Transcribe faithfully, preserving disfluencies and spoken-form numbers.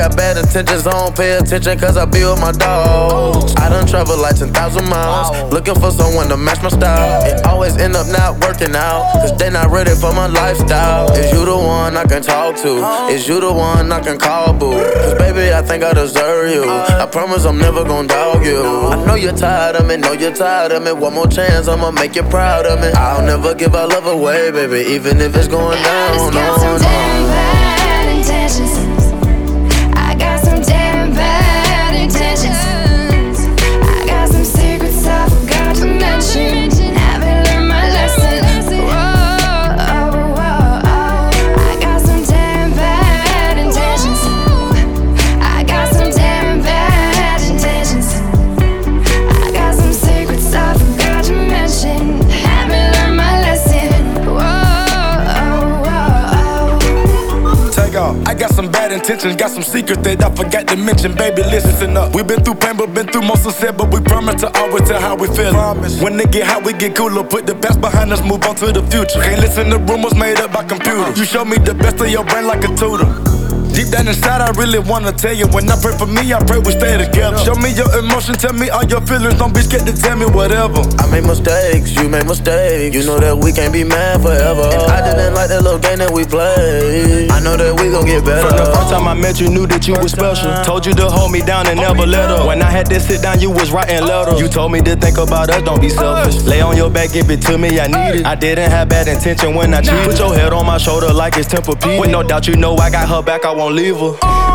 got bad intentions, I don't pay attention cause I be with my dogs. I done traveled like ten thousand miles, looking for someone to match my style. It always end up not working out, cause they not ready for my lifestyle. Is you the one I can talk to? Is you the one I can call boo? Cause baby, I think I deserve you. I promise I'm never gon' dog you. I know you're tired of me, know you're tired of me. One more chance, I'ma make you proud of me. I'll never give our love away, baby, even if it's going down. I just got some damn bad intentions. I got some damn bad intentions. I got some secrets I forgot to mention. Haven't learned my lesson. Whoa, oh, oh, oh. I got some damn bad intentions. I got some damn bad intentions. I got some secrets I forgot to mention. Haven't learned my lesson. Whoa, oh, oh, oh. Take off. I got some bad intentions, got some secrets that I forgot to mention. Baby, listen up. We been through pain, but been through most of it. But we promise to always tell how we feel. When they get hot, we get cooler. Put the past behind us, move on to the future. Can't listen to rumors made up by computers. You show me the best of your brain like a tutor. Deep down inside, I really wanna tell you. When I pray for me, I pray we stay together. Show me your emotion, tell me all your feelings. Don't be scared to tell me whatever. I made mistakes, you made mistakes. You know that we can't be mad forever. And I didn't like that little game that we played. I know that we gon' get better. From the first time I met you, knew that you was special. Told you to hold me down and never let up. When I had to sit down, you was writing letters. You told me to think about us, don't be selfish. Lay on your back, give it to me, I need it. I didn't have bad intention when I cheated. Put your head on my shoulder like it's Temple P. With no doubt, you know I got her back, I won't leave her.